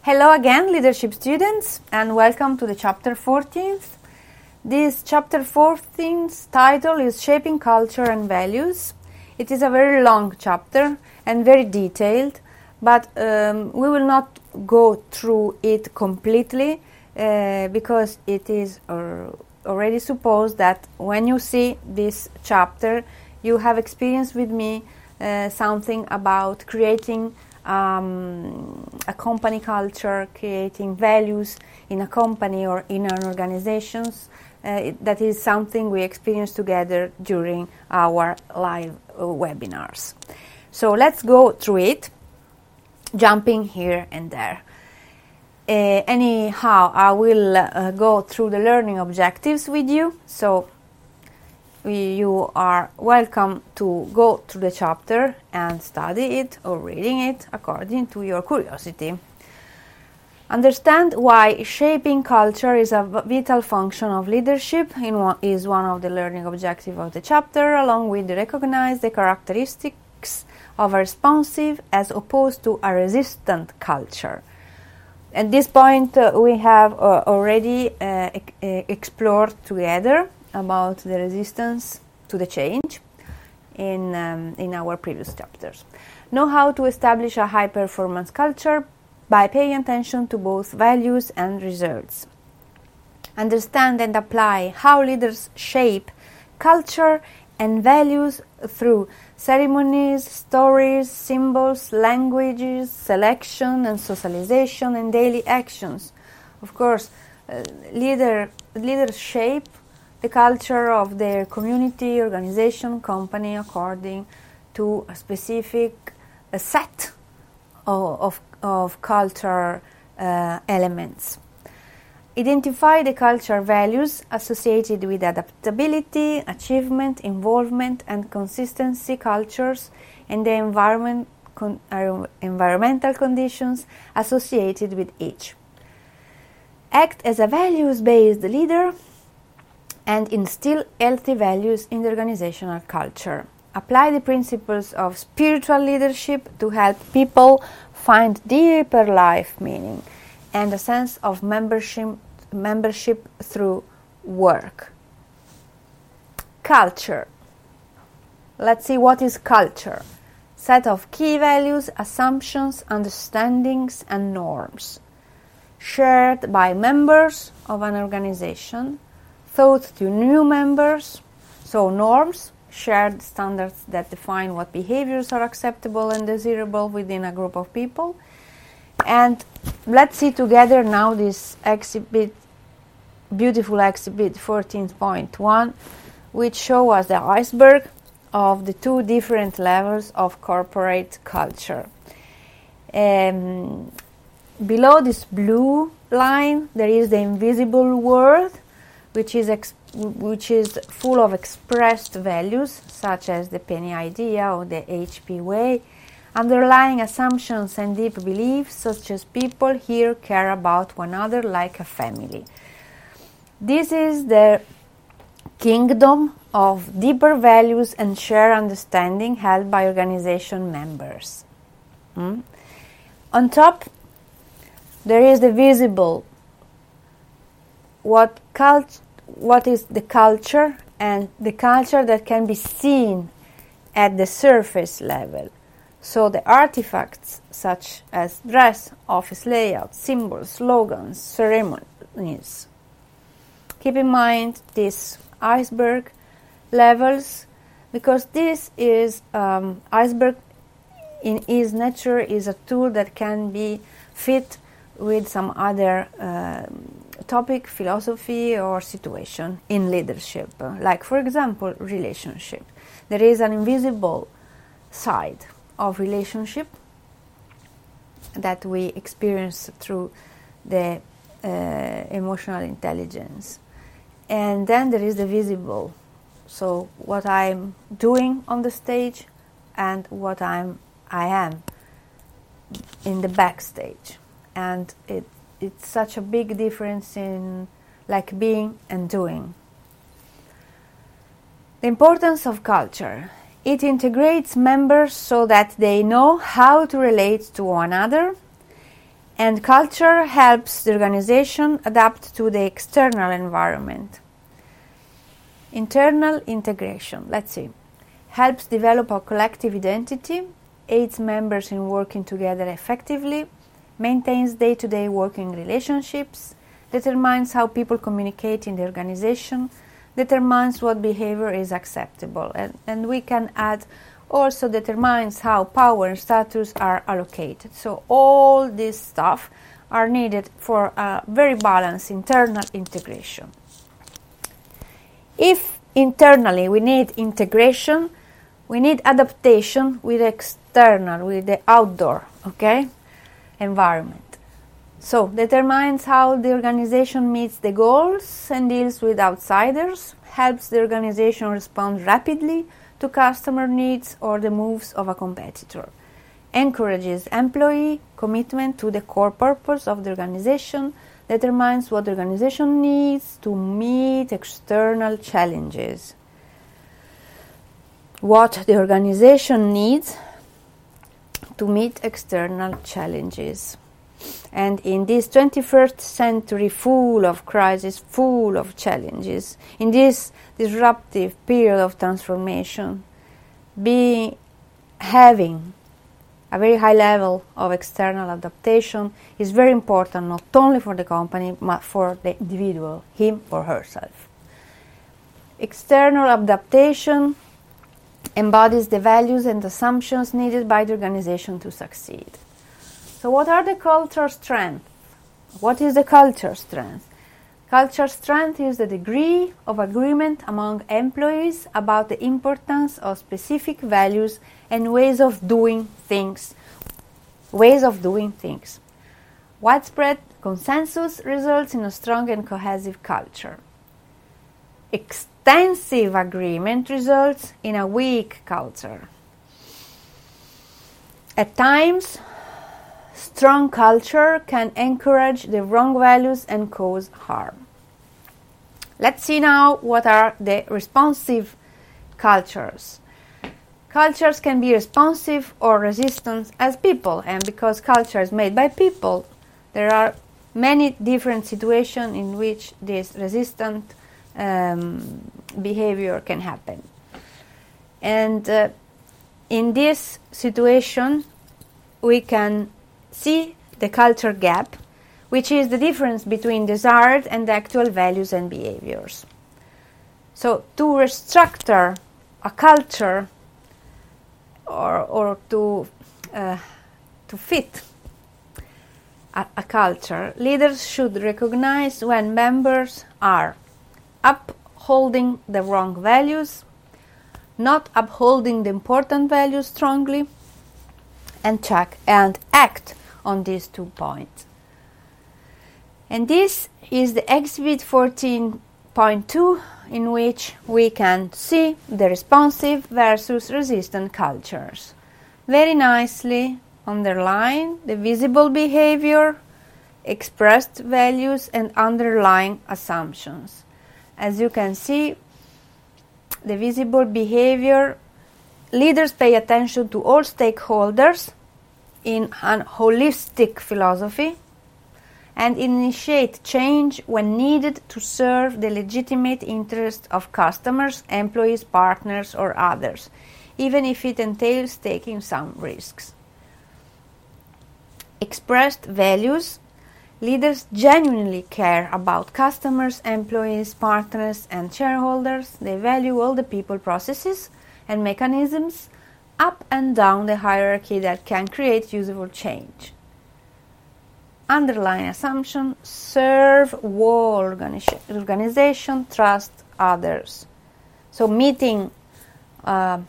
Hello again, leadership students, and welcome to the chapter 14th. This chapter 14th title is Shaping Culture and Values. It is a very long chapter and very detailed, but we will not go through it completely because it is already supposed that when you see this chapter, you have experienced with me something about creating a company culture, creating values in a company or in an organization. That is something we experience together during our live webinars. So let's go through it, jumping here and there. Anyhow, I will go through the learning objectives with you. So you are welcome to go through the chapter and study it or reading it according to your curiosity. Understand why shaping culture is a vital function of leadership is one of the learning objectives of the chapter, along with recognize the characteristics of a responsive as opposed to a resistant culture. At this point, we have already explored together about the resistance to the change in our previous chapters. Know how to establish a high-performance culture by paying attention to both values and results. Understand and apply how leaders shape culture and values through ceremonies, stories, symbols, languages, selection and socialization, and daily actions. Of course, leaders shape the culture of their community, organization, company according to a specific set of culture elements. Identify the culture values associated with adaptability, achievement, involvement, and consistency cultures and the environmental conditions associated with each. Act as a values-based leader and instill healthy values in the organizational culture. Apply the principles of spiritual leadership to help people find deeper life meaning and a sense of membership through work. Culture. Let's see what is culture. Set of key values, assumptions, understandings, and norms. Shared by members of an organization. Thought to new members, so norms, shared standards that define what behaviors are acceptable and desirable within a group of people. And let's see together now this beautiful exhibit 14.1, which shows us the iceberg of the two different levels of corporate culture. Below this blue line, there is the invisible world, which is full of expressed values, such as the penny idea or the HP way, underlying assumptions and deep beliefs, such as people here care about one another like a family. This is the kingdom of deeper values and shared understanding held by organization members. On top, there is the visible. What is the culture, and the culture that can be seen at the surface level. So the artifacts such as dress, office layout, symbols, slogans, ceremonies. Keep in mind these iceberg levels, because this is iceberg in its nature is a tool that can be fit with some other topic, philosophy, or situation in leadership. Like, for example, relationship. There is an invisible side of relationship that we experience through the emotional intelligence. And then there is the visible. So what I'm doing on the stage and what I am in the backstage. And it's such a big difference in like being and doing. The importance of culture. It integrates members so that they know how to relate to one another And culture helps the organization adapt to the external environment. Internal integration, let's see, helps develop a collective identity, aids members in working together effectively, maintains day-to-day working relationships, determines how people communicate in the organization, determines what behavior is acceptable, and we can add also determines how power and status are allocated. So all this stuff are needed for a very balanced internal integration. If internally we need integration, we need adaptation with external, with the outdoor, environment. So determines how the organization meets the goals and deals with outsiders, helps the organization respond rapidly to customer needs or the moves of a competitor, encourages employee commitment to the core purpose of the organization, determines what the organization needs to meet external challenges. What the organization needs to meet external challenges. And in this 21st century full of crises, full of challenges, in this disruptive period of transformation, having a very high level of external adaptation is very important, not only for the company, but for the individual, him or herself. External adaptation embodies the values and assumptions needed by the organization to succeed. So what are the culture strengths? What is the culture strength? Culture strength is the degree of agreement among employees about the importance of specific values and ways of doing things. Widespread consensus results in a strong and cohesive culture. Extensive agreement results in a weak culture. At times, strong culture can encourage the wrong values and cause harm. Let's see now what are the responsive cultures. Cultures can be responsive or resistant as people, and because culture is made by people, there are many different situations in which this resistant behavior can happen. And in this situation, we can see the culture gap, which is the difference between desired and actual values and behaviors. So to restructure a culture or to fit a culture, leaders should recognize when members are upholding the wrong values, not upholding the important values strongly, and check and act on these 2 points. And this is the exhibit 14.2, in which we can see the responsive versus resistant cultures. Very nicely underline the visible behavior, expressed values, and underlying assumptions. As you can see, the visible behavior, leaders pay attention to all stakeholders in a holistic philosophy and initiate change when needed to serve the legitimate interest of customers, employees, partners, or others, even if it entails taking some risks. Expressed values, leaders genuinely care about customers, employees, partners, and shareholders. They value all the people, processes, and mechanisms up and down the hierarchy that can create useful change. Underlying assumption, serve whole organization, trust others. So meeting the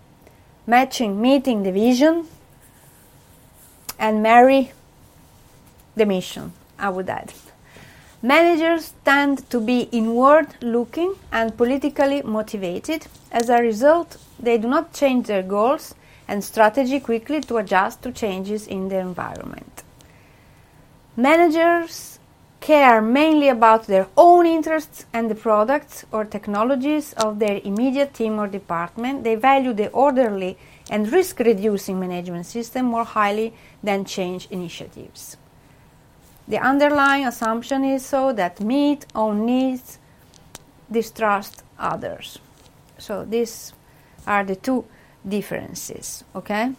vision and marry the mission, I would add. Managers tend to be inward-looking and politically motivated. As a result, they do not change their goals and strategy quickly to adjust to changes in the environment. Managers care mainly about their own interests and the products or technologies of their immediate team or department. They value the orderly and risk-reducing management system more highly than change initiatives. The underlying assumption is so that meet own needs, distrust others. So these are the two differences, okay?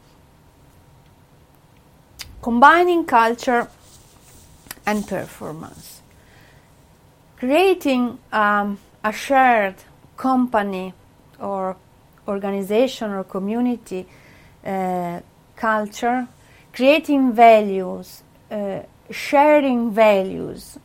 Combining culture and performance. Creating a shared company or organization or community culture, creating values, sharing values,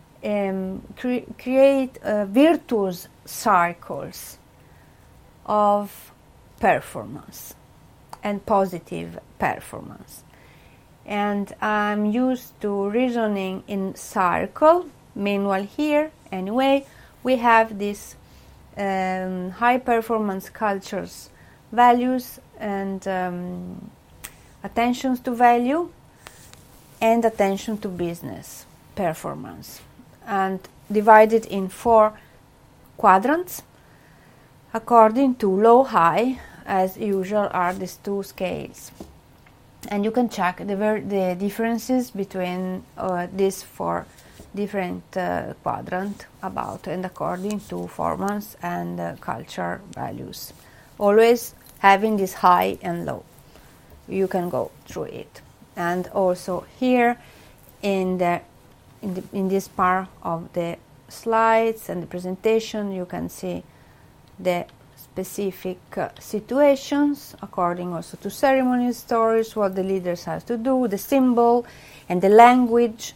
create virtuous cycles of performance and positive performance. And I'm used to reasoning in circle. Meanwhile, here, anyway, we have this high performance cultures, values, and attentions to value, and attention to business performance, and divided in 4 quadrants according to low high, as usual are these 2 scales. And you can check the differences between these 4 different quadrants about and according to performance and culture values, always having this high and low. You can go through it. And also here in this part of the slides and the presentation, you can see the specific situations according also to ceremonies, stories, what the leaders have to do, the symbol and the language,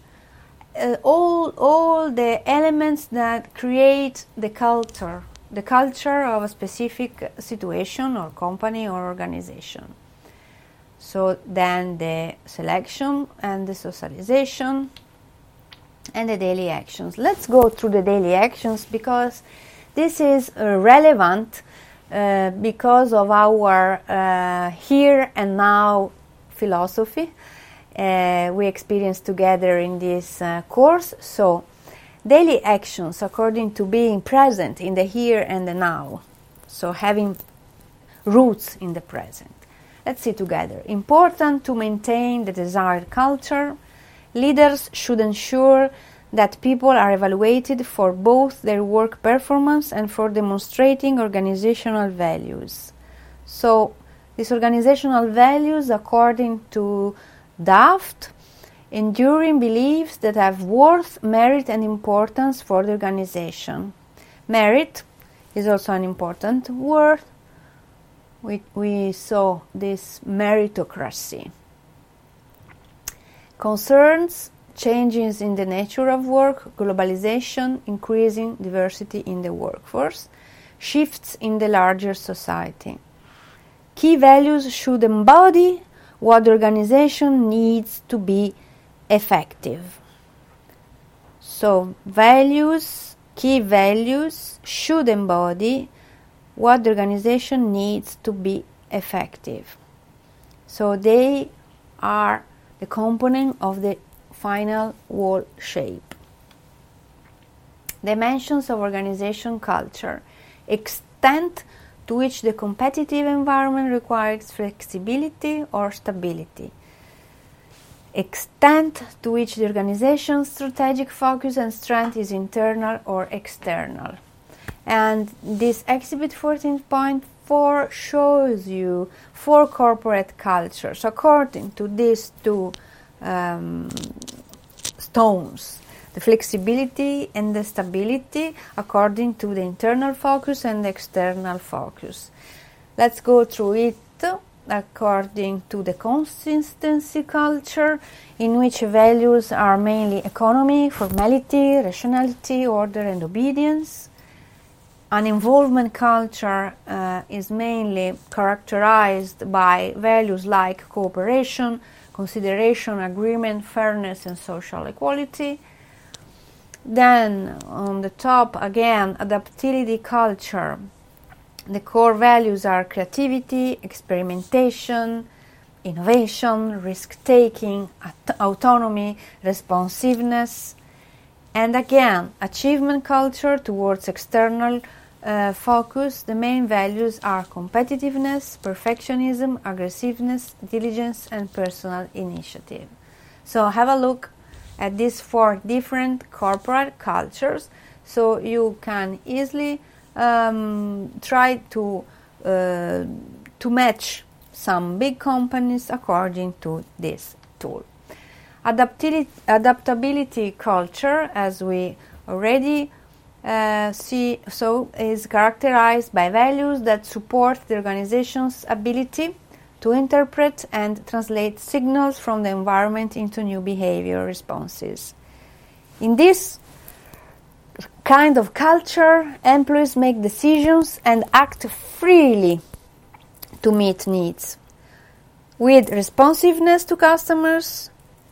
all the elements that create the culture of a specific situation or company or organization. So then the selection and the socialization and the daily actions. Let's go through the daily actions because this is relevant because of our here and now philosophy we experienced together in this course. So daily actions according to being present in the here and the now. So having roots in the present. Let's see together. Important to maintain the desired culture. Leaders should ensure that people are evaluated for both their work performance and for demonstrating organizational values. So, these organizational values, according to Daft, enduring beliefs that have worth, merit, and importance for the organization. Merit is also an important word. We saw this meritocracy. Concerns changes in the nature of work, globalization, increasing diversity in the workforce, shifts in the larger society. Key values should embody what the organization needs to be effective. So key values should embody what the organization needs to be effective. So they are the component of the final whole shape. Dimensions of organization culture. Extent to which the competitive environment requires flexibility or stability. Extent to which the organization's strategic focus and strength is internal or external. And this exhibit 14.4 shows you 4 corporate cultures according to these 2 stones, the flexibility and the stability according to the internal focus and the external focus. Let's go through it according to the consistency culture, in which values are mainly economy, formality, rationality, order and obedience. An involvement culture is mainly characterized by values like cooperation, consideration, agreement, fairness, and social equality. Then, on the top, again, adaptability culture. The core values are creativity, experimentation, innovation, risk-taking, autonomy, responsiveness. And again, achievement culture towards external focus. The main values are competitiveness, perfectionism, aggressiveness, diligence, and personal initiative. So have a look at these 4 different corporate cultures, so you can easily try to match some big companies according to this tool. Adaptability culture, as we already see, is characterized by values that support the organization's ability to interpret and translate signals from the environment into new behavior responses. In this kind of culture, employees make decisions and act freely to meet needs. With responsiveness to customers,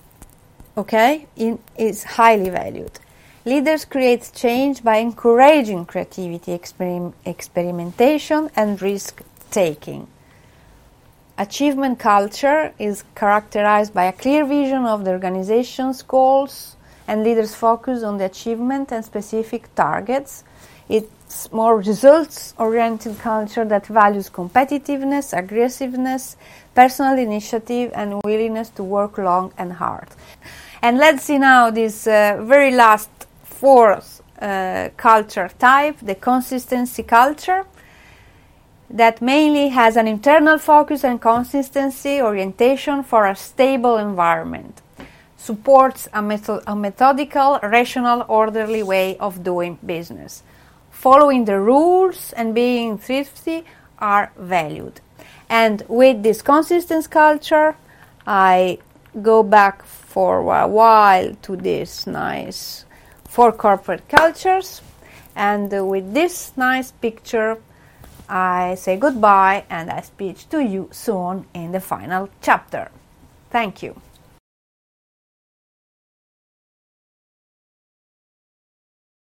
is highly valued. Leaders create change by encouraging creativity, experimentation, and risk-taking. Achievement culture is characterized by a clear vision of the organization's goals, and leaders focus on the achievement and specific targets. It's more results-oriented culture that values competitiveness, aggressiveness, personal initiative, and willingness to work long and hard. And let's see now this very last 4th culture type, the consistency culture, that mainly has an internal focus and consistency orientation for a stable environment, supports a methodical, rational, orderly way of doing business. Following the rules and being thrifty are valued. And with this consistency culture, I go back for a while to this nice 4 corporate cultures, and with this nice picture I say goodbye and I speak to you soon in the final chapter. Thank you.